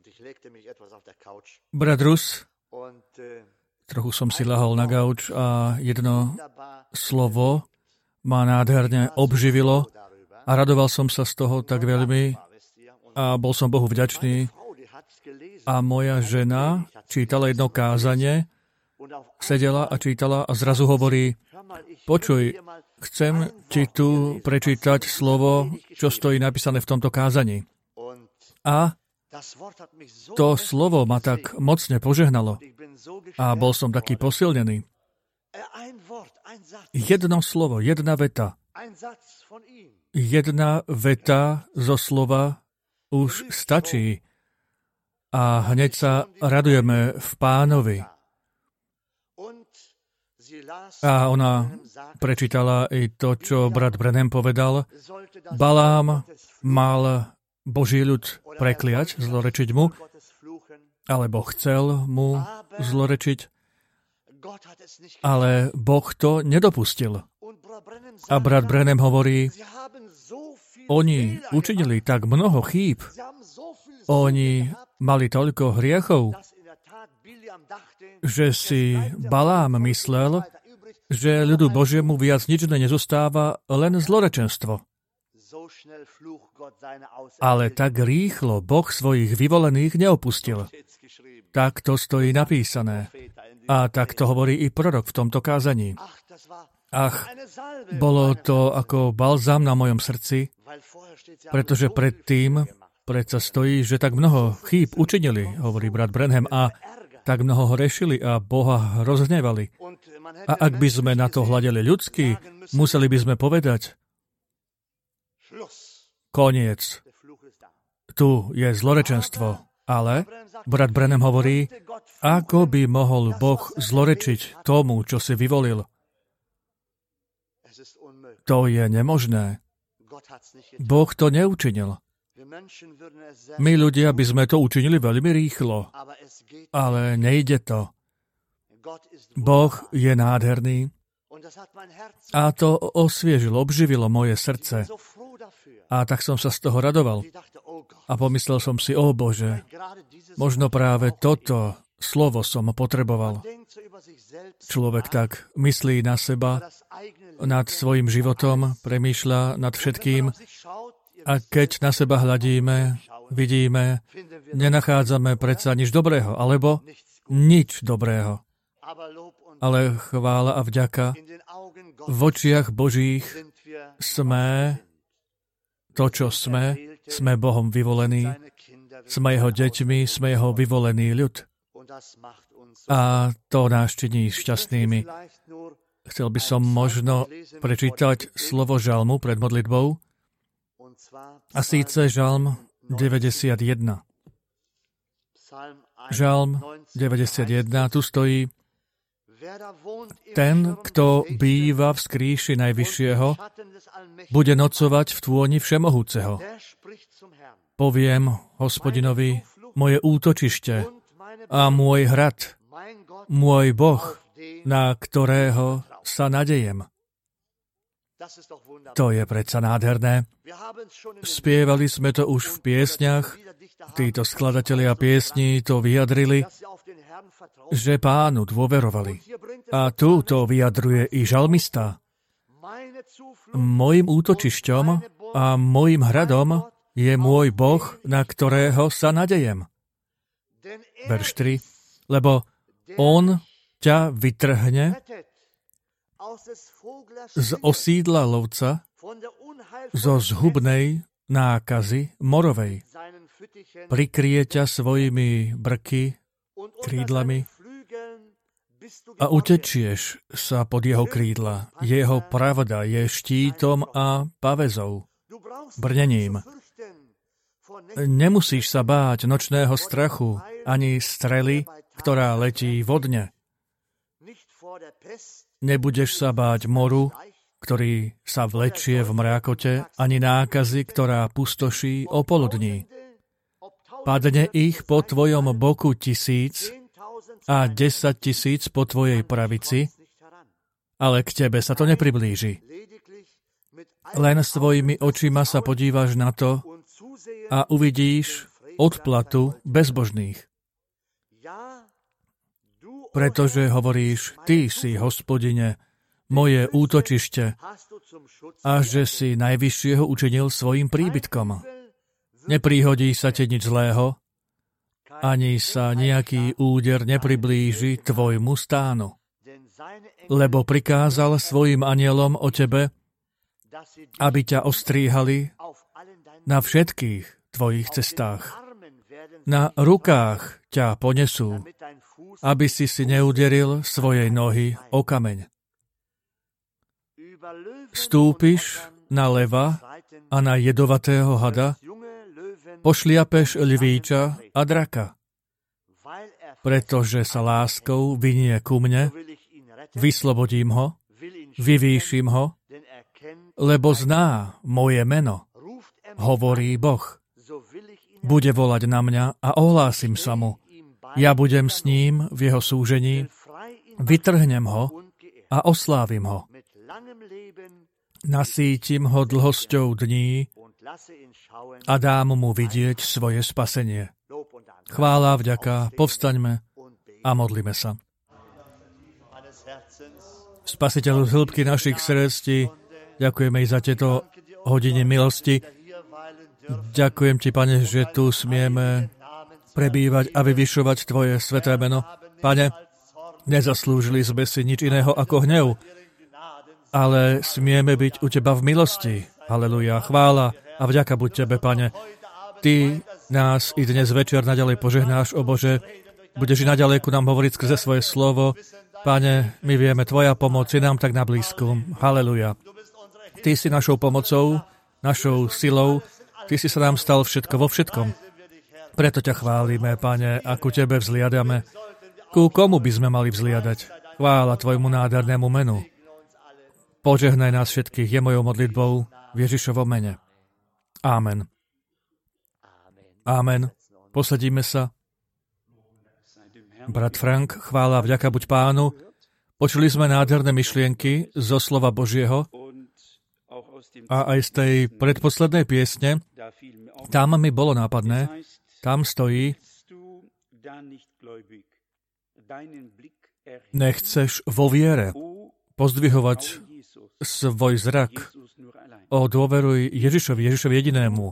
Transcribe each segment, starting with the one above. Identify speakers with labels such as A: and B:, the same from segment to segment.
A: Brat Rus, trochu som si ľahol na gauč a jedno slovo ma nádherne obživilo a radoval som sa z toho tak veľmi a bol som Bohu vďačný. A moja žena čítala jedno kázanie, sedela a čítala a zrazu hovorí: počuj, chcem ti tu prečítať slovo, čo stojí napísané v tomto kázaní. A to slovo ma tak mocne požehnalo a bol som taký posilnený. Jedno slovo, jedna veta. Jedna veta zo slova už stačí a hneď sa radujeme v Pánovi. A ona prečítala i to, čo brat Branham povedal. Balám mal Boží ľud prekliať, zlorečiť mu, alebo chcel mu zlorečiť, ale Boh to nedopustil. A brat Branham hovorí, oni učinili tak mnoho chýb, oni mali toľko hriechov, že si Balám myslel, že ľudu Božiemu viac nič nezostáva, len zlorečenstvo. Ale tak rýchlo Boh svojich vyvolených neopustil. Tak to stojí napísané. A tak to hovorí i prorok v tomto kázaní. Ach, bolo to ako balzám na mojom srdci, pretože predtým predsa stojí, že tak mnoho chýb učinili, hovorí brat Branham, a tak mnoho hrešili a Boha rozhnevali. A ak by sme na to hľadeli ľudsky, museli by sme povedať: koniec. Tu je zlorečenstvo. Ale brat Branham hovorí, ako by mohol Boh zlorečiť tomu, čo si vyvolil. To je nemožné. Boh to neučinil. My ľudia by sme to učinili veľmi rýchlo, ale nejde to. Boh je nádherný a to osviežilo, obživilo moje srdce. A tak som sa z toho radoval. A pomyslel som si, ó Bože, možno práve toto slovo som potreboval. Človek tak myslí na seba, nad svojim životom, premýšľa nad všetkým a keď na seba hľadíme, vidíme, nenachádzame predsa nič dobrého, alebo nič dobrého. Ale chvála a vďaka, v očiach Božích sme to, čo sme Bohom vyvolení, sme Jeho deťmi, sme Jeho vyvolený ľud. A to nás činí šťastnými. Chcel by som možno prečítať slovo žalmu pred modlitbou, a síce žalm 91. Žalm 91, tu stojí: ten, kto býva v skríši Najvyššieho, bude nocovať v tôni Všemohúceho. Poviem Hospodinovi, moje útočište a môj hrad, môj Boh, na ktorého sa nadejem. To je predsa nádherné. Spievali sme to už v piesňach, títo skladatelia piesní to vyjadrili, že Pánu dôverovali. A tu to vyjadruje i žalmista. Mojím útočišťom a mojím hradom je môj Boh, na ktorého sa nadejem. Verš 3. Lebo on ťa vytrhne z osídla lovca, zo zhubnej nákazy morovej. Prikrie ťa svojimi brky, krídlami a utečieš sa pod jeho krídla. Jeho pravda je štítom a paväzou, brnením. Nemusíš sa báť nočného strachu, ani strely, ktorá letí vodne. Nebudeš sa báť moru, ktorý sa vlečie v mrákote, ani nákazy, ktorá pustoší o poludní. Padne ich po tvojom boku 1000 a 10 000 po tvojej pravici, ale k tebe sa to nepriblíži. Len svojimi očima sa podívaš na to a uvidíš, odplatu bezbožných. Pretože hovoríš, ty si, Hospodine, moje útočište a že si najvyššieho učinil svojim príbytkom. Nepríhodí sa ti nič zlého, ani sa nejaký úder nepriblíži tvojmu stánu. Lebo prikázal svojim anielom o tebe, aby ťa ostríhali na všetkých tvojich cestách. Na rukách ťa ponesú, aby si neuderil svojej nohy o kameň. Stúpiš na leva a na jedovatého hada, pošliapeš lvíča a draka. Pretože sa láskou vynie ku mne, vyslobodím ho, vyvýšim ho, lebo zná moje meno, hovorí Boh. Bude volať na mňa a ohlásim sa mu. Ja budem s ním v jeho súžení, vytrhnem ho a oslávim ho. Nasítim ho dlhosťou dní a dám mu vidieť svoje spasenie. Chvála, vďaka, povstaňme a modlíme sa. Spasiteľu z hĺbky našich srdcí, ďakujeme i za tieto hodiny milosti. Ďakujem ti, Pane, že tu smieme prebývať a vyvyšovať tvoje sveté meno. Pane, nezaslúžili sme si nič iného ako hnev, ale smieme byť u teba v milosti. Halelujá, chvála a vďaka buď tebe, Pane. Ty nás i dnes večer naďalej požehnáš, o Bože. Budeš i naďalej ku nám hovoriť skrze svoje slovo. Pane, my vieme, tvoja pomoc je nám tak na blízku. Halelujá. Ty si našou pomocou, našou silou. Ty si sa nám stal všetko vo všetkom. Preto ťa chválime, Pane, a ku tebe vzliadame. Ku komu by sme mali vzliadať? Chvála tvojmu nádhernému menu. Požehnaj nás všetkých, je mojou modlitbou v Ježišovom mene. Amen. Amen. Posadíme sa. Brat Frank, chvála, vďaka buď Pánu. Počuli sme nádherné myšlienky zo slova Božieho a aj z tej predposlednej piesne. Tam mi bolo nápadné. Tam stojí: nechceš vo viere pozdvihovať svoj zrak. Dôveruj Ježišovi jedinému.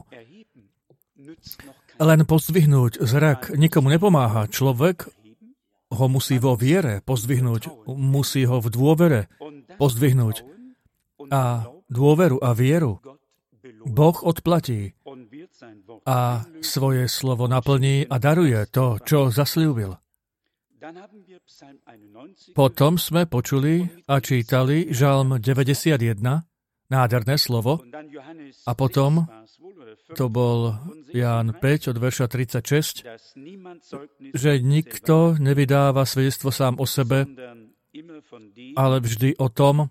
A: Len pozdvihnúť zrak nikomu nepomáha. Človek ho musí vo viere pozdvihnúť. Musí ho v dôvere pozdvihnúť. A dôveru a vieru Boh odplatí a svoje slovo naplní a daruje to, čo zasľúbil. Potom sme počuli a čítali Žalm 91, nádherné slovo, a potom to bol Ján 5 od verša 36, že nikto nevydáva svedectvo sám o sebe, ale vždy o tom,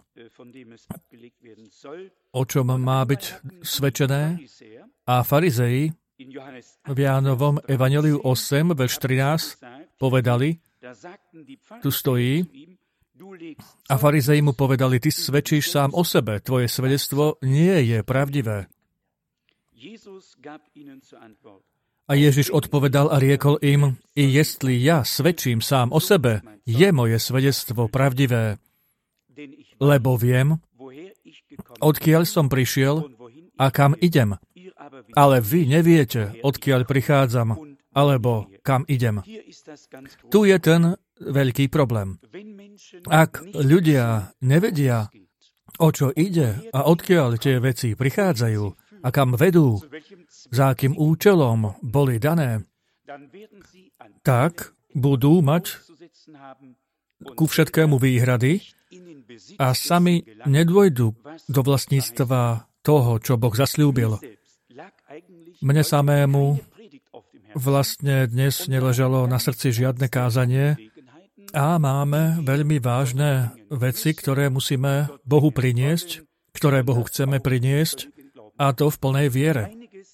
A: o čom má byť svedčené. A farizei v Jánovom Evanjeliu 8, verš 13 povedali, tu stojí, a farizei mu povedali, ty svedčíš sám o sebe, tvoje svedectvo nie je pravdivé. A Ježiš odpovedal a riekol im, i jestli ja svedčím sám o sebe, je moje svedectvo pravdivé, lebo viem, odkiaľ som prišiel a kam idem. Ale vy neviete, odkiaľ prichádzam, alebo kam idem. Tu je ten veľký problém. Ak ľudia nevedia, o čo ide a odkiaľ tie veci prichádzajú a kam vedú, za akým účelom boli dané, tak budú mať ku všetkému výhrady a sami nedôjdu do vlastníctva toho, čo Boh zasľúbil. Mne samému vlastne dnes neležalo na srdci žiadne kázanie a máme veľmi vážne veci, ktoré musíme Bohu priniesť, ktoré Bohu chceme priniesť, a to v plnej viere.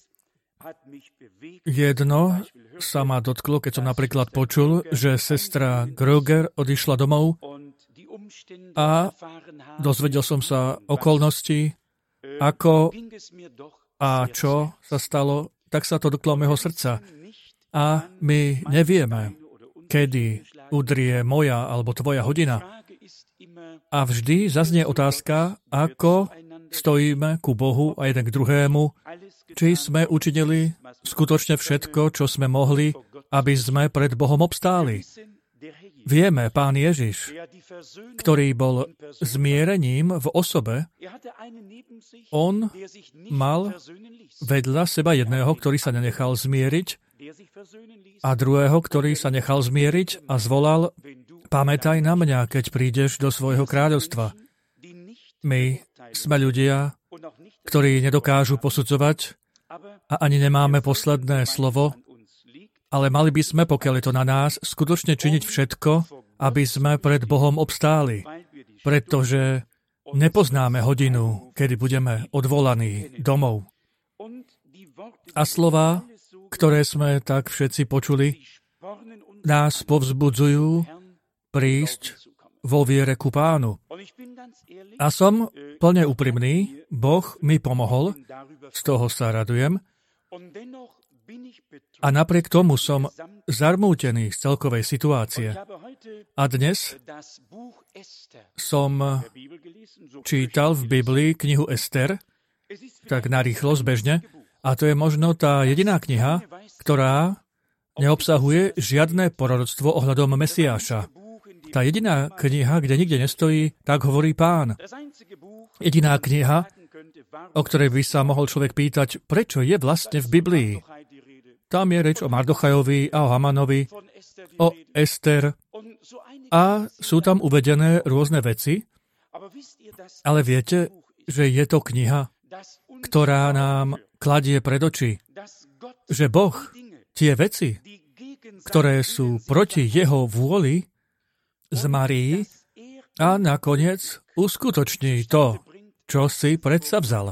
A: Jedno sa ma dotklo, keď som napríklad počul, že sestra Gruger odišla domov a dozvedel som sa okolnosti, ako a čo sa stalo, tak sa to dotklo mého srdca. A my nevieme, kedy udrie moja alebo tvoja hodina. A vždy zaznie otázka, ako stojíme ku Bohu a jeden k druhému, či sme učinili skutočne všetko, čo sme mohli, aby sme pred Bohom obstáli. Vieme, Pán Ježiš, ktorý bol zmierením v osobe, on mal vedľa seba jedného, ktorý sa nenechal zmieriť, a druhého, ktorý sa nechal zmieriť a zvolal: pamätaj na mňa, keď prídeš do svojho kráľovstva. My sme ľudia, ktorí nedokážu posudzovať a ani nemáme posledné slovo, ale mali by sme, pokiaľ je to na nás, skutočne činiť všetko, aby sme pred Bohom obstáli, pretože nepoznáme hodinu, kedy budeme odvolaní domov. A slova, ktoré sme tak všetci počuli, nás povzbudzujú prísť vo viere ku Pánu. A som plne úprimný, Boh mi pomohol, z toho sa radujem, a napriek tomu som zarmútený z celkovej situácie. A dnes som čítal v Biblii knihu Ester, tak narýchlo, zbežne, a to je možno tá jediná kniha, ktorá neobsahuje žiadne proroctvo ohľadom Mesiáša. Tá jediná kniha, kde nikde nestojí, tak hovorí Pán. Jediná kniha, o ktorej by sa mohol človek pýtať, prečo je vlastne v Biblii. Tam je reč o Mardochajovi a o Hamanovi, o Ester a sú tam uvedené rôzne veci, ale viete, že je to kniha, ktorá nám kladie pred oči, že Boh tie veci, ktoré sú proti jeho vôli, zmarí a nakoniec uskutoční to, čo si predsavzal.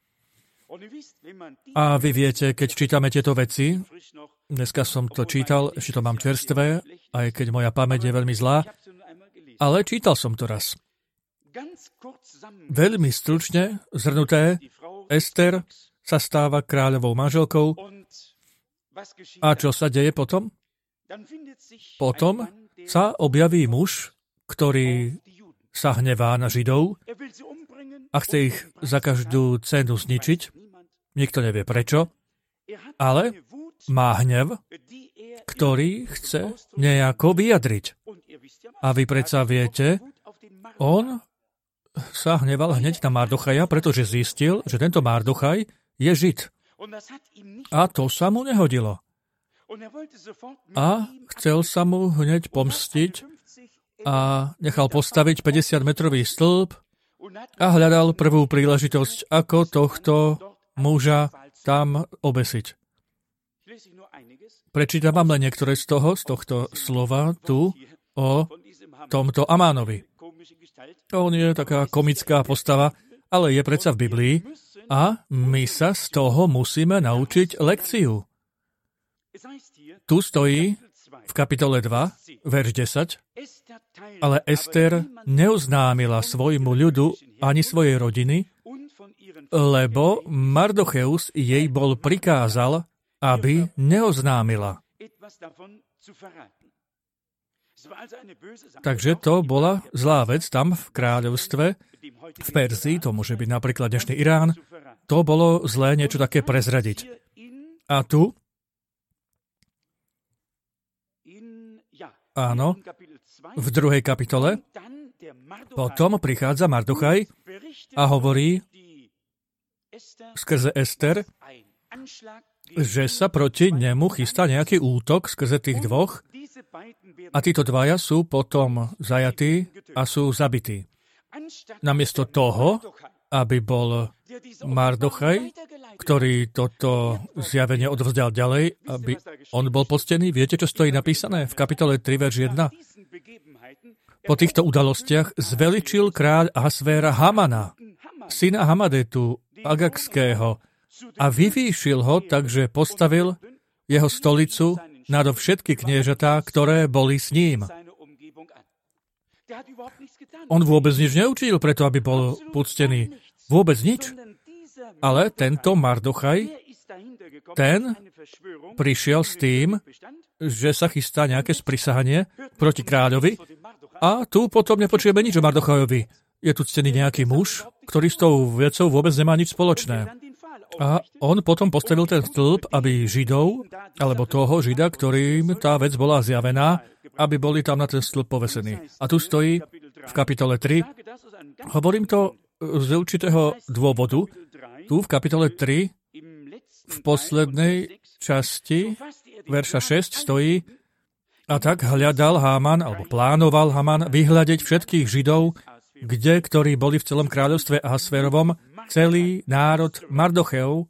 A: A vy viete, keď čítame tieto veci, dneska som to čítal, ešte to mám čerstvé, aj keď moja pamäť je veľmi zlá, ale čítal som to raz. Veľmi stručne zhrnuté, Ester sa stáva kráľovou manželkou. A čo sa deje potom? Potom sa objaví muž, ktorý sa hnevá na Židov a chce ich za každú cenu zničiť. Nikto nevie prečo, ale má hnev, ktorý chce nejako vyjadriť. A vy predsa viete, on sa hneval hneď na Mardochaja, pretože zistil, že tento Mardochaj je Žid. A to sa mu nehodilo. A chcel sa mu hneď pomstiť a nechal postaviť 50-metrový stĺp a hľadal prvú príležitosť, ako tohto muža tam obesiť. Prečítam vám len niektoré z tohto slova tu o tomto Amánovi. On je taká komická postava, ale je predsa v Biblii a my sa z toho musíme naučiť lekciu. Tu stojí v kapitole 2, verš 10, ale Ester neoznámila svojmu ľudu ani svojej rodiny, lebo Mardocheus jej bol prikázal, aby neoznámila. Takže to bola zlá vec tam v kráľovstve, v Perzii, to môže byť napríklad dnešný Irán, to bolo zlé niečo také prezradiť. A tu, áno, v 2. kapitole, potom prichádza Mardochaj a hovorí skrze Ester, že sa proti nemu chystá nejaký útok skrze tých dvoch a títo dvaja sú potom zajatí a sú zabití. Namiesto toho, aby bol Mardochaj, ktorý toto zjavenie odvzdal ďalej, aby on bol poctený, viete, čo stojí napísané v kapitole 3, verš 1? Po týchto udalostiach zveličil kráľ Ahasvéra Hamana, syna Hamadetu, Agagského, a vyvýšil ho, takže postavil jeho stolicu nad všetky kniežatá, ktoré boli s ním. On vôbec nič neučinil preto, aby bol poctený. Vôbec nič. Ale tento Mardochaj ten prišiel s tým, že sa chystá nejaké sprisahanie proti kráľovi a tu potom nepočujeme nič o Mardochajovi. Je tu ctený nejaký muž, ktorý s tou vecou vôbec nemá nič spoločné. A on potom postavil ten stĺp, aby Židov, alebo toho Žida, ktorým tá vec bola zjavená, aby boli tam na ten stĺp povesení. A tu stojí v kapitole 3. Hovorím to z určitého dôvodu. Tu v kapitole 3 v poslednej časti verša 6 stojí: a tak hľadal Háman, alebo plánoval Haman vyhľadiť všetkých Židov, ktorí boli v celom kráľovstve Ahasverovom, celý národ Mardocheov.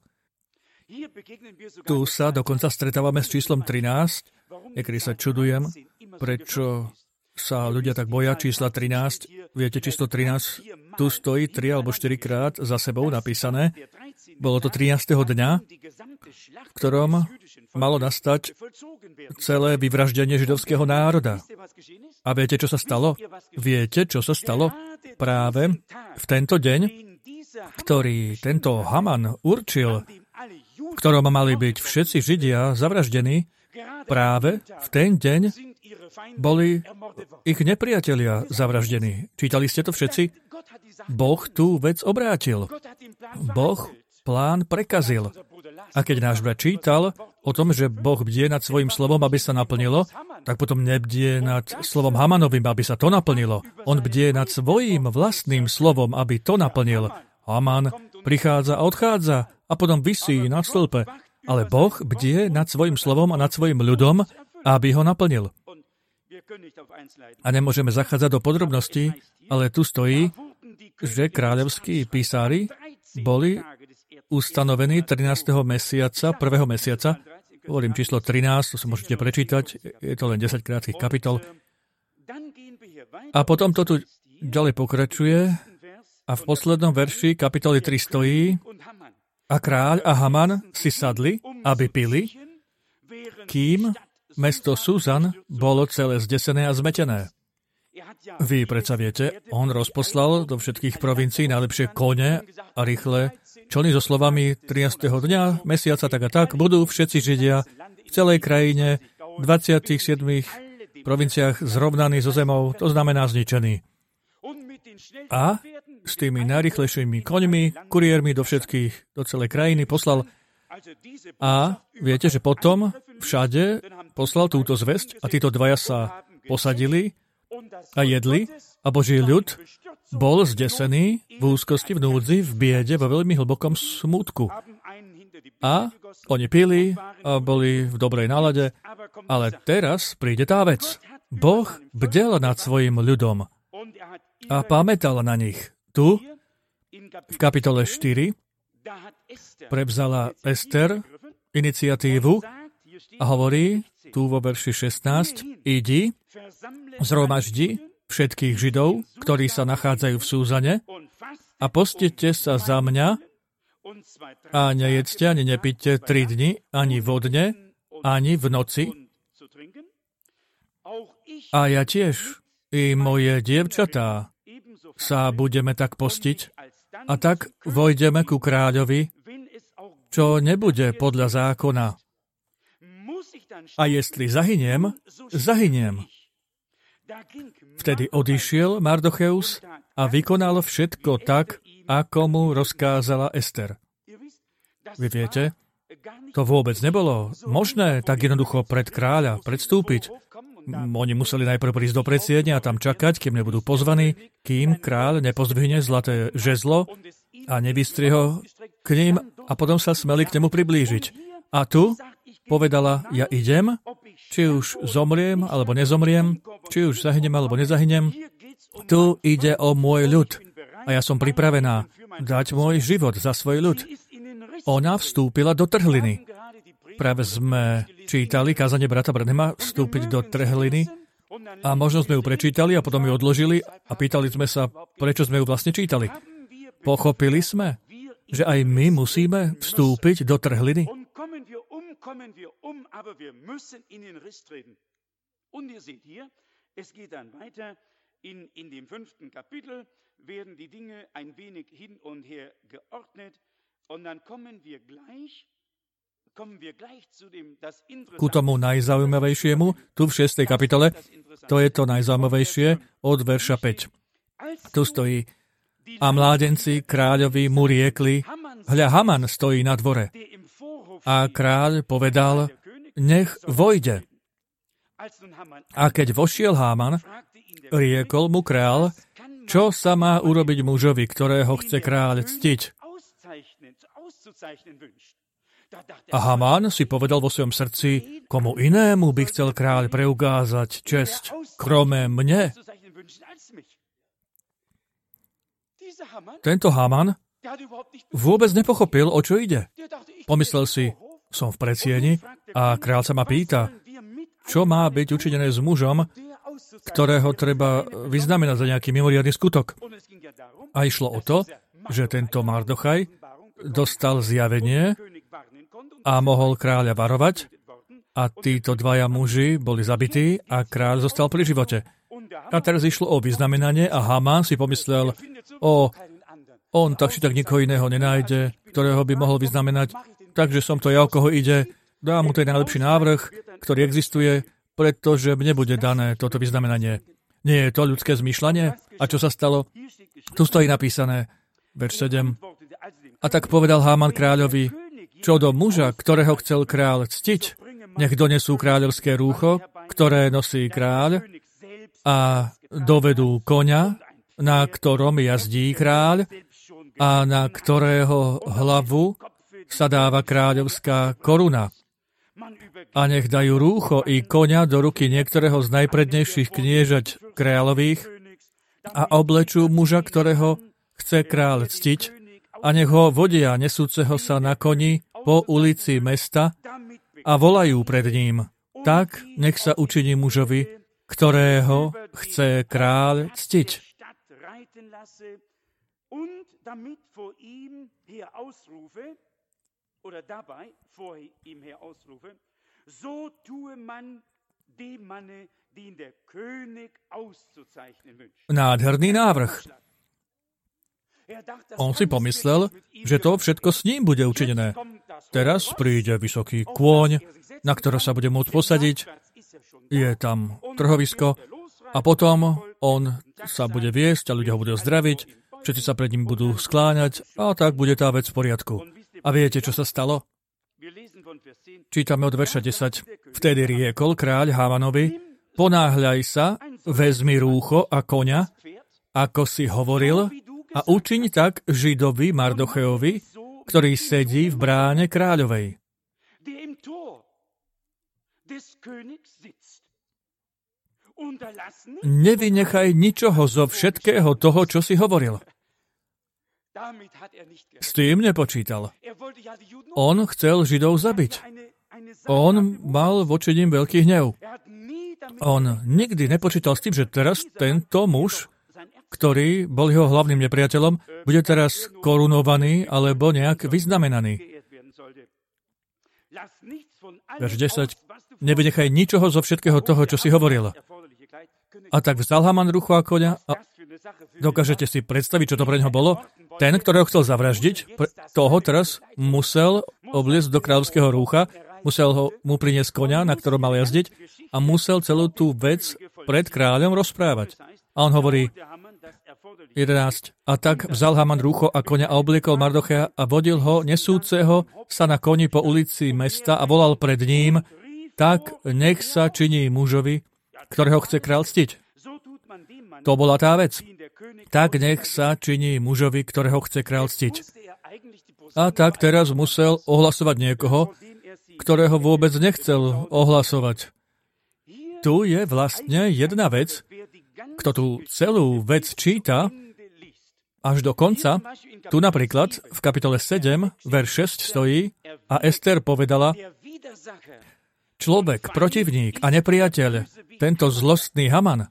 A: Tu sa dokonca stretávame s číslom 13. Niekedy sa čudujem, prečo sa ľudia tak boja čísla 13. Viete, číslo 13 tu stojí 3 alebo 4 krát za sebou napísané. Bolo to 13. dňa, v ktorom malo nastať celé vyvraždenie židovského národa. A viete, čo sa stalo? Viete, čo sa stalo? Práve v tento deň, ktorý tento Haman určil, v ktorom mali byť všetci Židia zavraždení, práve v ten deň boli ich nepriatelia zavraždení. Čítali ste to všetci? Boh tú vec obrátil. Boh plán prekazil. A keď náš brat čítal o tom, že Boh bdie nad svojím slovom, aby sa naplnilo, tak potom nebdie nad slovom Hamanovým, aby sa to naplnilo. On bdie nad svojím vlastným slovom, aby to naplnil. Haman prichádza a odchádza a potom visí na stĺpe. Ale Boh bdie nad svojím slovom a nad svojím ľudom, aby ho naplnil. A nemôžeme zachádzať do podrobností, ale tu stojí, že kráľovskí písári boli ustanovení 13. mesiaca, 1. mesiaca. Hovorím číslo 13, to si môžete prečítať, je to len 10 krátkych kapitol. A potom to tu ďalej pokračuje a v poslednom verši kapitoly 3 stojí: a kráľ a Haman si sadli, aby pili, kým mesto Súzan bolo celé zdesené a zmetené. Vy predsa viete, on rozposlal do všetkých provincií najlepšie kone a rýchle člny so slovami 13. dňa, mesiaca tak a tak, budú všetci Židia v celej krajine, v 27 provinciách zrovnaní so zemou, to znamená zničení. A s tými najrýchlejšími koňmi, kuriérmi do celej krajiny poslal. A viete, že potom všade poslal túto zvesť a títo dvaja sa posadili a jedli a Boží ľud bol zdesený v úzkosti, v núdzi, v biede, vo veľmi hlbokom smútku. A oni pili a boli v dobrej nálade, ale teraz príde tá vec. Boh bdel nad svojim ľudom a pamätal na nich. Tu, v kapitole 4, prevzala Ester iniciatívu a hovorí, tu vo verši 16, idi, zhromaždi všetkých Židov, ktorí sa nachádzajú v Súzane a postite sa za mňa a nejedzte, ani nepite 3 dni, ani vodne, ani v noci. A ja tiež, i moje dievčatá, sa budeme tak postiť a tak vojdeme ku kráľovi, čo nebude podľa zákona. A jestli zahyniem, zahyniem. Vtedy odišiel Mardocheus a vykonal všetko tak, ako mu rozkázala Ester. Vy viete, to vôbec nebolo možné tak jednoducho pred kráľa predstúpiť. Oni museli najprv prísť do predsiedne a tam čakať, kým nebudú pozvaní, kým kráľ nepozdvihne zlaté žezlo a nevystrie ho k ním a potom sa smeli k nemu priblížiť. A tu povedala, ja idem, či už zomriem alebo nezomriem, či už zahynem alebo nezahynem. Tu ide o môj ľud a ja som pripravená dať môj život za svoj ľud. Ona vstúpila do trhliny. Práve sme čítali kázanie brata Branhama vstúpiť do trhliny a možno sme ju prečítali a potom ju odložili a pýtali sme sa, prečo sme ju vlastne čítali. Pochopili sme, že aj my musíme vstúpiť do trhliny.
B: In dem 5. Kapitel werden die Dinge ein wenig hin und her geordnet und dann kommen wir gleich
A: ku tomu najzaujímavejšiemu, tu v 6. kapitole, to je to najzaujímavejšie, od verša 5. Tu stojí: a mládenci kráľovi mu riekli: hľa, Haman stojí na dvore. A kráľ povedal: nech vojde. A keď vošiel Haman, riekol mu kráľ: čo sa má urobiť mužovi, ktorého chce kráľ ctiť? A Haman si povedal vo svojom srdci: komu inému by chcel kráľ preukázať česť, krome mne? Tento Haman vôbec nepochopil, o čo ide. Pomyslel si: som v predsieni a kráľ sa ma pýta, čo má byť učinené s mužom, ktorého treba vyznamenať za nejaký mimoriadny skutok. A išlo o to, že tento Mardochaj dostal zjavenie a mohol kráľa varovať, a títo dvaja muži boli zabití a kráľ zostal pri živote. A teraz išlo o vyznamenanie a Haman si pomyslel: on tak či tak nikoho iného nenájde, ktorého by mohol vyznamenať, takže som to ja, o koho ide, dám mu ten najlepší návrh, ktorý existuje, pretože mne bude dané toto vyznamenanie. Nie je to ľudské zmýšľanie? A čo sa stalo? Tu stojí napísané, verš 7. A tak povedal Haman kráľovi: čo do muža, ktorého chcel kráľ ctiť, nech donesú kráľovské rúcho, ktoré nosí kráľ, a dovedú koňa, na ktorom jazdí kráľ, a na ktorého hlavu sa dáva kráľovská koruna. A nech dajú rúcho i koňa do ruky niektorého z najprednejších kniežať kráľových a oblečú muža, ktorého chce kráľ ctiť, a nech ho vodia nesúceho sa na koni po ulici mesta a volajú pred ním. Tak nech sa učiní mužovi, ktorého chce kráľ ctiť. Nádherný návrh. On si pomyslel, že to všetko s ním bude učinené. Teraz príde vysoký kôň, na ktorého sa bude môcť posadiť, je tam trhovisko a potom on sa bude viesť a ľudia ho budú zdraviť, všetci sa pred ním budú skláňať a tak bude tá vec v poriadku. A viete, čo sa stalo? Čítame od verša 10. Vtedy riekol kráľ Hamanovi: ponáhľaj sa, vezmi rúcho a koňa, ako si hovoril, a učiň tak Židovi Mardochejovi, ktorý sedí v bráne kráľovej. Nevynechaj ničoho zo všetkého toho, čo si hovoril. S tým nepočítal. On chcel Židov zabiť. On mal voči nim veľký hnev. On nikdy nepočítal s tým, že teraz tento muž, ktorý bol jeho hlavným nepriateľom, bude teraz korunovaný alebo nejak vyznamenaný. Verš 10. Nevynechaj ničoho zo všetkého toho, čo si hovoril. A tak vzal Haman rúcho a koňa a dokážete si predstaviť, čo to pre neho bolo? Ten, ktorého chcel zavraždiť, toho teraz musel obliecť do kráľovského rúcha, musel mu priniesť koňa, na ktorom mal jazdiť, a musel celú tú vec pred kráľom rozprávať. A on hovorí, 11. A tak vzal Haman rúcho a koňa a obliekol Mardocheja a vodil ho nesúceho sa na koni po ulici mesta a volal pred ním: tak nech sa činí mužovi, ktorého chce kráľ ctiť. To bola tá vec. Tak nech sa činí mužovi, ktorého chce kráľ ctiť. A tak teraz musel ohlasovať niekoho, ktorého vôbec nechcel ohlasovať. Tu je vlastne jedna vec. Kto tú celú vec číta až do konca, tu napríklad v kapitole 7, verš 6 stojí: a Ester povedala: človek, protivník a nepriateľ, tento zlostný Haman.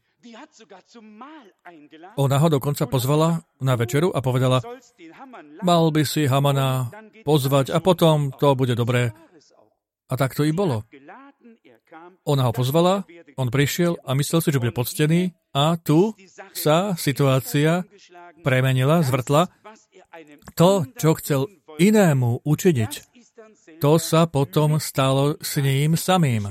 A: Ona ho dokonca pozvala na večeru a povedala: mal by si Hamana pozvať a potom to bude dobré. A tak to i bolo. Ona ho pozvala, on prišiel a myslel si, že bude poctený, a tu sa situácia premenila, zvrtla. To, čo chcel inému učiniť, to sa potom stalo s ním samým.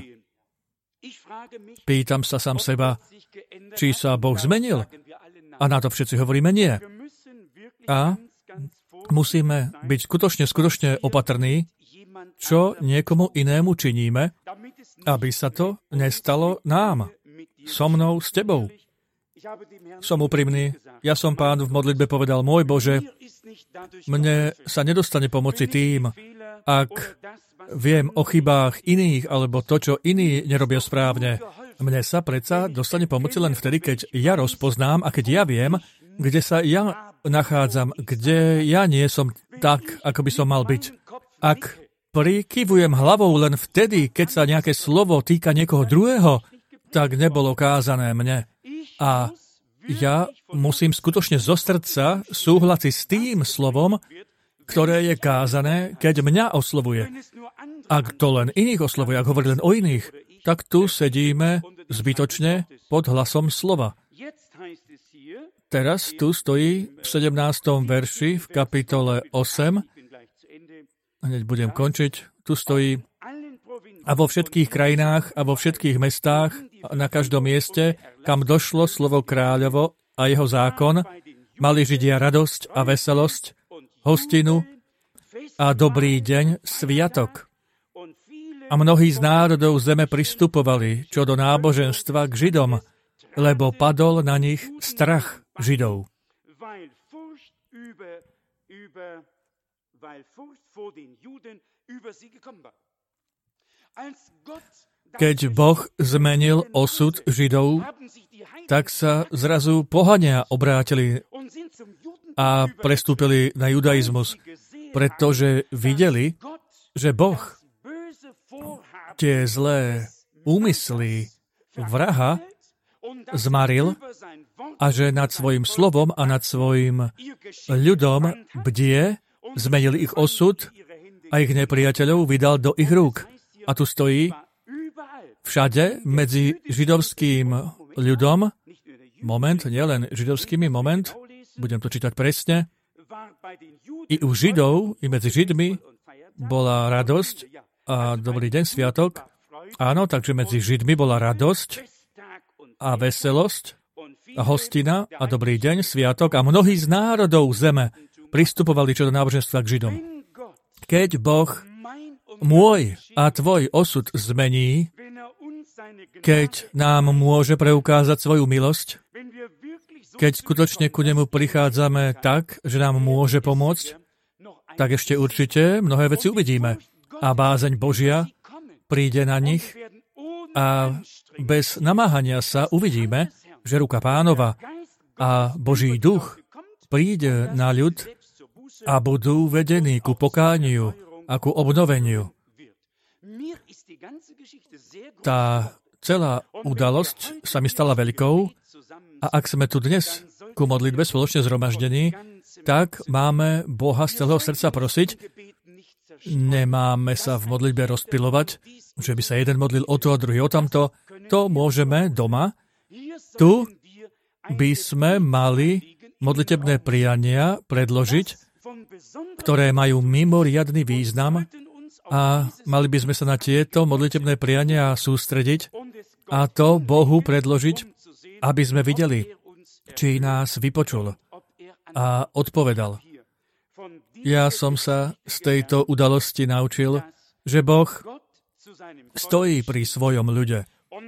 A: Pýtam sa sám seba, či sa Boh zmenil? A na to všetci hovoríme nie. A musíme byť skutočne opatrní, čo niekomu inému činíme, aby sa to nestalo nám, so mnou, s tebou. Som úprimný. Ja som Pánu v modlitbe povedal, môj Bože, mne sa nedostane pomoci tým, ak viem o chybách iných, alebo to, čo iní nerobia správne. Mne sa predsa dostane pomoci len vtedy, keď ja rozpoznám a keď ja viem, kde sa ja nachádzam, kde ja nie som tak, ako by som mal byť. Ak prikyvujem hlavou len vtedy, keď sa nejaké slovo týka niekoho druhého, tak nebolo kázané mne. A ja musím skutočne zo srdca súhlasiť s tým slovom, ktoré je kázané, keď mňa oslovuje. Ak to len iných oslovuje, ak hovorí len o iných, tak tu sedíme zbytočne pod hlasom slova. Teraz tu stojí v 17. verši v kapitole 8, hneď budem končiť, tu stojí a vo všetkých krajinách a vo všetkých mestách a na každom mieste, kam došlo slovo kráľovo a jeho zákon, mali Židia radosť a veselosť, hostinu a dobrý deň, sviatok. A mnohí z národov zeme pristupovali, čo do náboženstva k Židom, lebo padol na nich strach Židov. Keď Boh zmenil osud Židov, tak sa zrazu pohania obrátili a prestúpili na judaizmus, pretože videli, že Boh tie zlé úmysly vraha zmaril a že nad svojim slovom a nad svojim ľudom bdie, zmenil ich osud a ich nepriateľov vydal do ich rúk. A tu stojí všade medzi židovským ľudom, nielen židovskými, budem to čítať presne, i u Židov, i medzi Židmi bola radosť a dobrý deň, sviatok. Áno, takže medzi Židmi bola radosť a veselosť a hostina a dobrý deň, sviatok a mnohí z národov zeme pristupovali čo do náboženstva k Židom. Keď Boh môj a tvoj osud zmení, keď nám môže preukázať svoju milosť, keď skutočne ku nemu prichádzame tak, že nám môže pomôcť, tak ešte určite mnohé veci uvidíme. A bázeň Božia príde na nich a bez namáhania sa uvidíme, že ruka Pánova a Boží duch príde na ľud a budú vedení ku pokániu a ku obnoveniu. Tá celá udalosť sa mi stala veľkou a ak sme tu dnes ku modlitbe spoločne zhromaždení, tak máme Boha z celého srdca prosiť, nemáme sa v modlitbe rozptylovať, že by sa jeden modlil o to a druhý o tamto, to môžeme doma. Tu by sme mali modlitebné priania predložiť, ktoré majú mimoriadny význam a mali by sme sa na tieto modlitebné priania sústrediť a to Bohu predložiť, aby sme videli, či nás vypočul a odpovedal. Ja som sa z tejto udalosti naučil, že Boh stojí pri svojom ľude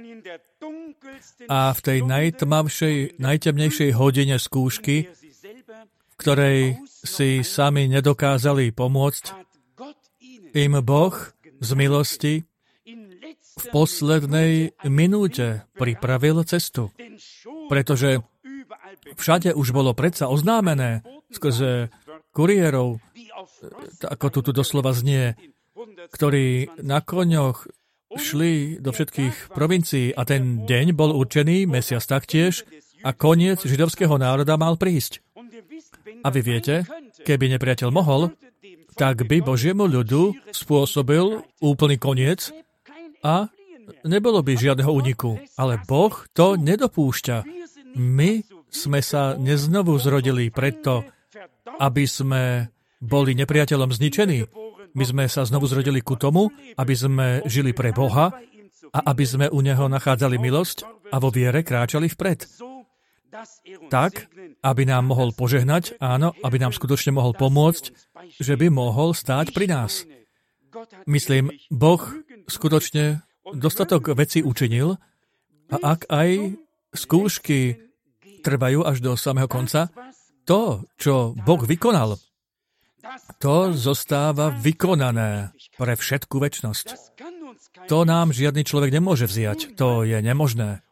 A: a v tej najtemnejšej hodine skúšky, v ktorej si sami nedokázali pomôcť, im Boh z milosti v poslednej minúte pripravil cestu. Pretože všade už bolo predsa oznámené skrze kuriérov, ako tu doslova znie, ktorí na koňoch šli do všetkých provincií a ten deň bol určený, mesiac taktiež, a koniec židovského národa mal prísť. A vy viete, keby nepriateľ mohol, tak by Božiemu ľudu spôsobil úplný koniec a nebolo by žiadneho úniku. Ale Boh to nedopúšťa. My sme sa neznovu zrodili preto, aby sme boli nepriateľom zničení, My sme sa znovu zrodili ku tomu, aby sme žili pre Boha a aby sme u Neho nachádzali milosť a vo viere kráčali vpred. Tak, aby nám mohol požehnať, áno, aby nám skutočne mohol pomôcť, že by mohol stáť pri nás. Myslím, Boh skutočne dostatok vecí učinil a ak aj skúšky trvajú až do samého konca, to, čo Boh vykonal, to zostáva vykonané pre všetku večnosť. To nám žiadny človek nemôže vziať. To je nemožné.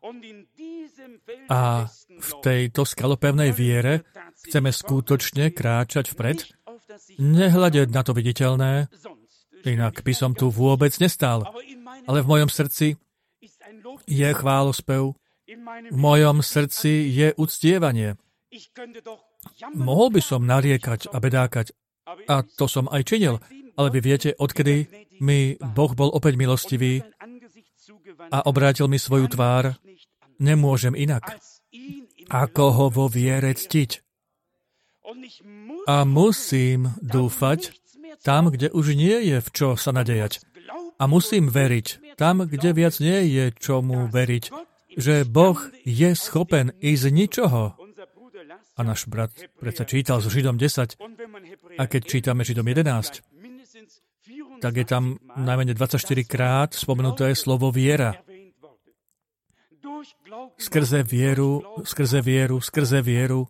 A: A v tejto skalopevnej viere chceme skutočne kráčať vpred, nehľadiť na to viditeľné, inak by som tu vôbec nestál. Ale v mojom srdci je chválospev, v mojom srdci je uctievanie. Mohol by som nariekať a bedákať, a to som aj činil, ale vy viete, odkedy mi Boh bol opäť milostivý a obrátil mi svoju tvár, nemôžem inak, ako ho vo viere ctiť. A musím dúfať tam, kde už nie je v čo sa nadejať. A musím veriť tam, kde viac nie je čomu veriť, že Boh je schopen i z ničoho. A náš brat predsa čítal so Židom 10, a keď čítame Židom 11, tak je tam najmenej 24 krát spomenuté slovo viera. Skrze vieru, skrze vieru, skrze vieru.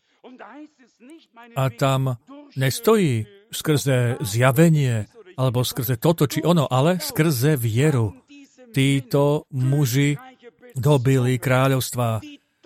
A: A tam nestojí skrze zjavenie, alebo skrze toto či ono, ale skrze vieru. Títo muži dobili kráľovstvá.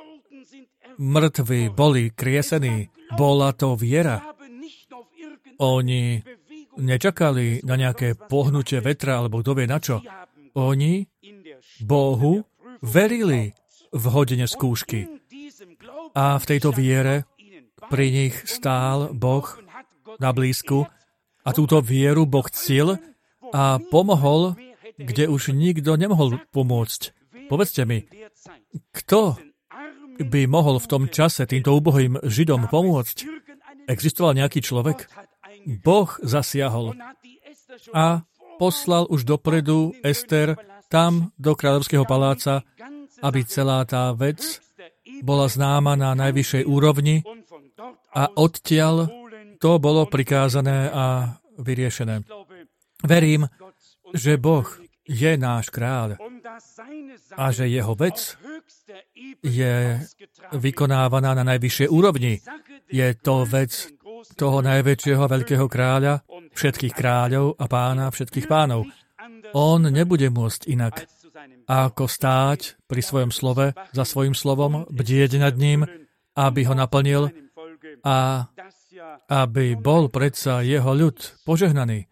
A: Mŕtvi boli kriesení. Bola to viera. Oni nečakali na nejaké pohnutie vetra, alebo kto vie na čo. Oni Bohu verili v hodine skúšky. A v tejto viere pri nich stál Boh na blízku a túto vieru Boh ctil a pomohol, kde už nikto nemohol pomôcť. Povedzte mi, kto by mohol v tom čase týmto úbohým Židom pomôcť? Existoval nejaký človek? Boh zasiahol a poslal už dopredu Ester tam do kráľovského paláca, aby celá tá vec bola známa na najvyššej úrovni a odtiaľ to bolo prikázané a vyriešené. Verím, že Boh je náš kráľ a že jeho vec je vykonávaná na najvyššej úrovni. Je to vec toho najväčšieho veľkého kráľa, všetkých kráľov a pána všetkých pánov. On nebude môcť inak, ako stáť pri svojom slove, za svojim slovom, bdieť nad ním, aby ho naplnil a aby bol predsa jeho ľud požehnaný.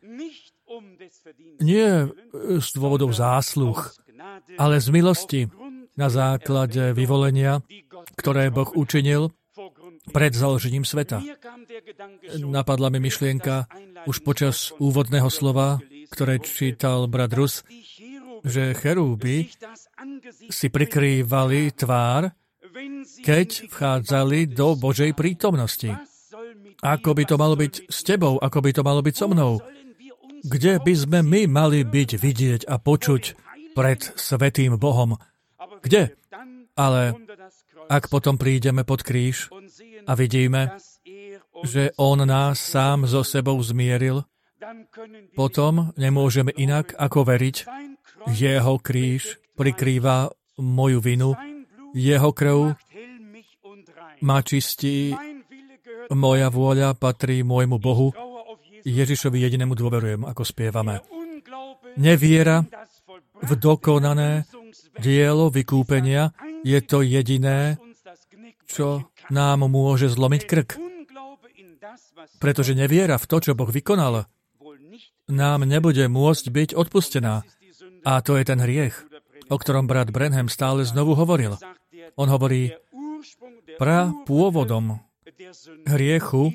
A: Nie z dôvodov zásluh, ale z milosti na základe vyvolenia, ktoré Boh učinil pred založením sveta. Napadla mi myšlienka už počas úvodného slova, ktoré čítal brat Rus, že cherúby si prikrývali tvár, keď vchádzali do Božej prítomnosti. Ako by to malo byť s tebou, ako by to malo byť so mnou? Kde by sme my mali byť, vidieť a počuť pred svätým Bohom? Kde? Ale ak potom prídeme pod kríž a vidíme, že on nás sám so sebou zmieril, potom nemôžeme inak ako veriť. Jeho kríž prikrýva moju vinu, jeho krv ma čistí, moja vôľa patrí môjmu Bohu, Ježišovi jedinému dôverujem, ako spievame. Neviera v dokonané dielo vykúpenia je to jediné, čo nám môže zlomiť krk. Pretože neviera v to, čo Boh vykonal, nám nebude môcť byť odpustená. A to je ten hriech, o ktorom brat Branham stále znovu hovoril. On hovorí, pôvodom hriechu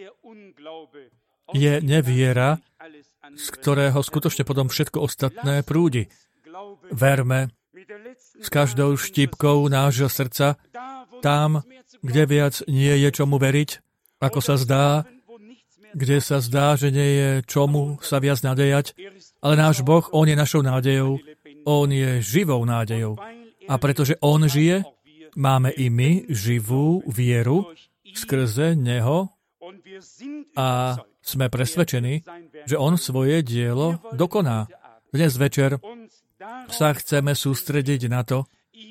A: je neviera, z ktorého skutočne potom všetko ostatné prúdi. Verme s každou štípkou nášho srdca tam, kde viac nie je čomu veriť, ako sa zdá, kde sa zdá, že nie je čomu sa viac nadejať, ale náš Boh, on je našou nádejou, on je živou nádejou. A pretože on žije, máme i my živú vieru skrze neho a sme presvedčení, že on svoje dielo dokoná. Dnes večer sa chceme sústrediť na to,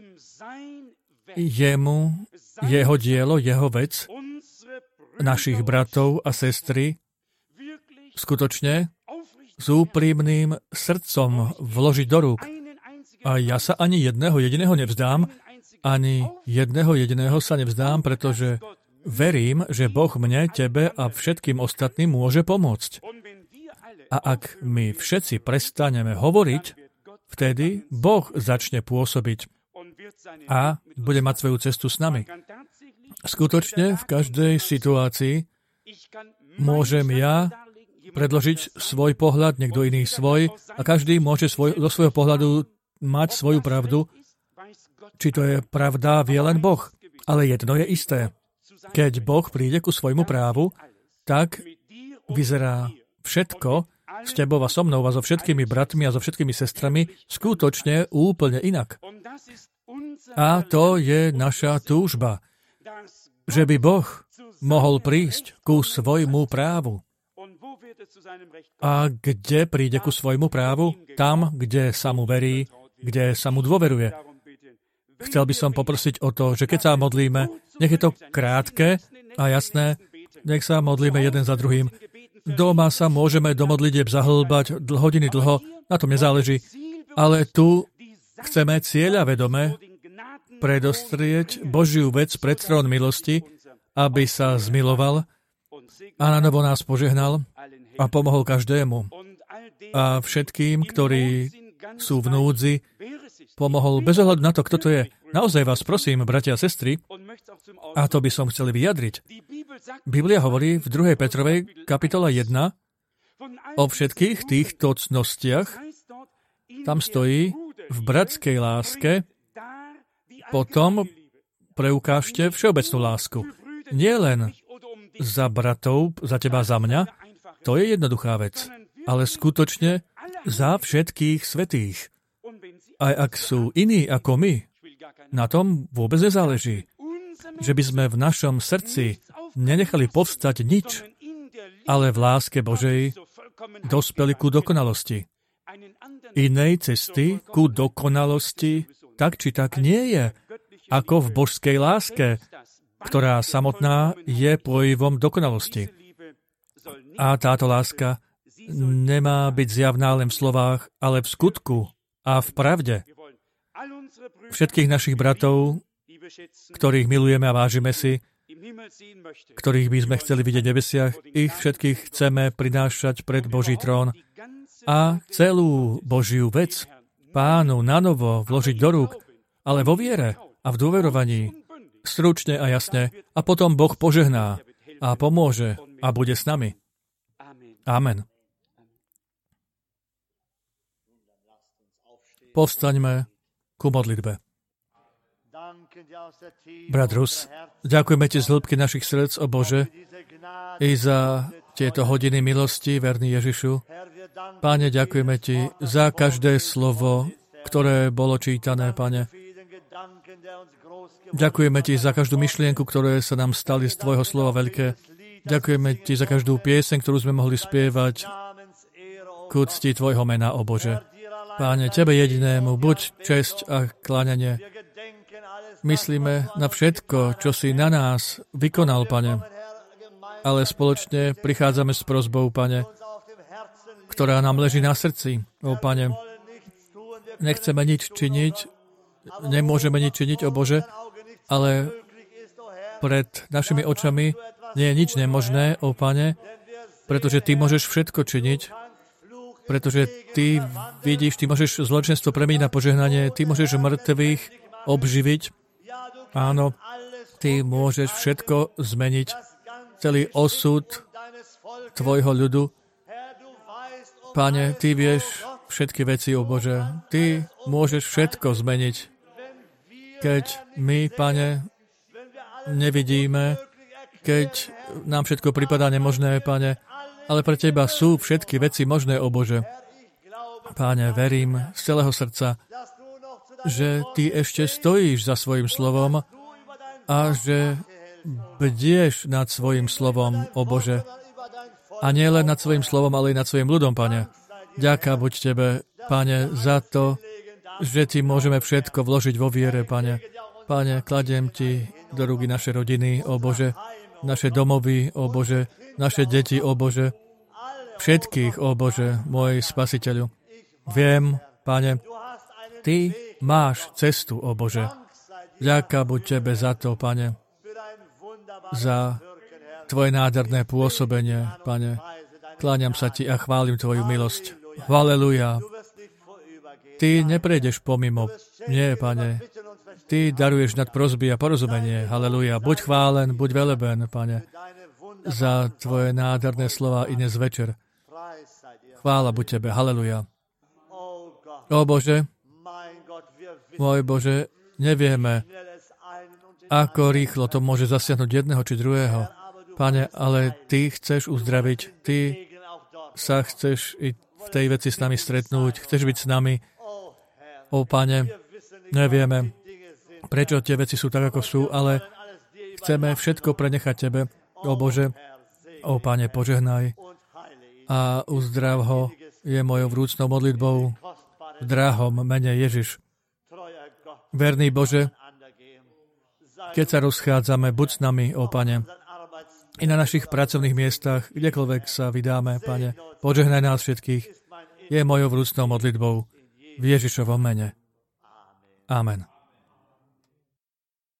A: jeho dielo, jeho vec, našich bratov a sestry, skutočne s úprimným srdcom vložiť do rúk. A ja sa ani jedného jediného nevzdám, pretože verím, že Boh mne, tebe a všetkým ostatným môže pomôcť. A ak my všetci prestaneme hovoriť, vtedy Boh začne pôsobiť a bude mať svoju cestu s nami. Skutočne v každej situácii môžem ja predložiť svoj pohľad, niekto iný svoj a každý môže zo svojho pohľadu mať svoju pravdu. Či to je pravda, vie len Boh. Ale jedno je isté. Keď Boh príde ku svojmu právu, tak vyzerá všetko s tebou a so mnou a so všetkými bratmi a so všetkými sestrami skutočne úplne inak. A to je naša túžba, že by Boh mohol prísť ku svojmu právu. A kde príde ku svojmu právu? Tam, kde sa mu verí, kde sa mu dôveruje. Chcel by som poprosiť o to, že keď sa modlíme, nech je to krátke a jasné, nech sa modlíme jeden za druhým. Doma sa môžeme do modlitieb zahlbať hodiny dlho, na tom nezáleží, ale tu chceme cieľavedome predostrieť Božiu vec pred trón milosti, aby sa zmiloval a na novo nás požehnal a pomohol každému. A všetkým, ktorí sú v núdzi, pomohol bez ohľadu na to, kto to je. Naozaj vás prosím, bratia a sestry, a to by som chcel vyjadriť. Biblia hovorí v 2. Petrovej kapitola 1 o všetkých týchto cnostiach. Tam stojí v bratskej láske, potom preukážte všeobecnú lásku. Nie len za bratov, za teba, za mňa, to je jednoduchá vec, ale skutočne za všetkých svätých. Aj ak sú iní ako my, na tom vôbec nezáleží. Že by sme v našom srdci nenechali povstať nič, ale v láske Božej dospeli ku dokonalosti. Inej cesty ku dokonalosti tak či tak nie je, ako v božskej láske, ktorá samotná je pojavom dokonalosti. A táto láska nemá byť zjavná len v slovách, ale v skutku a v pravde. Všetkých našich bratov, ktorých milujeme a vážime si, ktorých by sme chceli vidieť v nebesiach, ich všetkých chceme prinášať pred Boží trón a celú Božiu vec Pánu nanovo vložiť do rúk, ale vo viere a v dôverovaní, stručne a jasne, a potom Boh požehná a pomôže a bude s nami. Amen. Povstaňme ku modlitbe. Brat Rus, ďakujeme Ti z hĺbky našich srdc, o Bože, i za tieto hodiny milosti, verný Ježišu. Páne, ďakujeme Ti za každé slovo, ktoré bolo čítané, Pane. Ďakujeme Ti za každú myšlienku, ktoré sa nám stali z Tvojho slova veľké. Ďakujeme Ti za každú pieseň, ktorú sme mohli spievať k úcti Tvojho mena, o Bože. Páne, Tebe jedinému, buď česť a kláňanie. Myslíme na všetko, čo si na nás vykonal, Pane. Ale spoločne prichádzame s prosbou, Pane, ktorá nám leží na srdci. O Pane, nechceme nič činiť, nemôžeme nič činiť, o Bože, ale pred našimi očami nie je nič nemožné, o Pane, pretože Ty môžeš všetko činiť, pretože Ty vidíš, Ty môžeš zločinstvo premeniť na požehnanie, Ty môžeš mŕtvych obživiť. Áno, Ty môžeš všetko zmeniť, celý osud Tvojho ľudu. Pane, Ty vieš všetky veci, o Bože. Ty môžeš všetko zmeniť. Keď my, Pane, nevidíme, keď nám všetko pripadá nemožné, Pane, ale pre Teba sú všetky veci možné, o Bože. Páne, verím z celého srdca, že Ty ešte stojíš za svojim slovom a že bdieš nad svojim slovom, o Bože. A nie len nad svojim slovom, ale i nad svojim ľudom, Pane. Ďaká buď Tebe, Pane, za to, že Ti môžeme všetko vložiť vo viere, Pane. Pane, kladiem Ti do ruky naše rodiny, o Bože, naše domovy, o Bože, naše deti, o Bože, všetkých, o Bože, môj Spasiteľu. Viem, Pane, Ty máš cestu, o Bože. Ďaká buď Tebe za to, Pane, za Tvoje nádherné pôsobenie, Pane. Kláňam sa Ti a chválim Tvoju milosť. Halelujá. Ty neprejdeš pomimo. Nie, Pane. Ty daruješ nad prosby a porozumenie. Halelujá. Buď chválen, buď veleben, Pane, za Tvoje nádherné slova i dnes večer. Chvála buď Tebe. Halelujá. O Bože, môj Bože, nevieme, ako rýchlo to môže zasiahnuť jedného či druhého. Pane, ale Ty chceš uzdraviť, Ty sa chceš i v tej veci s nami stretnúť, chceš byť s nami. O Pane, nevieme, prečo tie veci sú tak, ako sú, ale chceme všetko prenechať Tebe. O Bože, o Pane, požehnaj a uzdrav ho, je mojou vrúcnou modlitbou v drahom mene Ježiš. Verný Bože, keď sa rozchádzame, buď s nami, ó Pane, i na našich pracovných miestach, kdekoľvek sa vydáme, Pane, požehnaj nás všetkých, je mojou vrúcnou modlitbou v Ježišovom mene. Amen.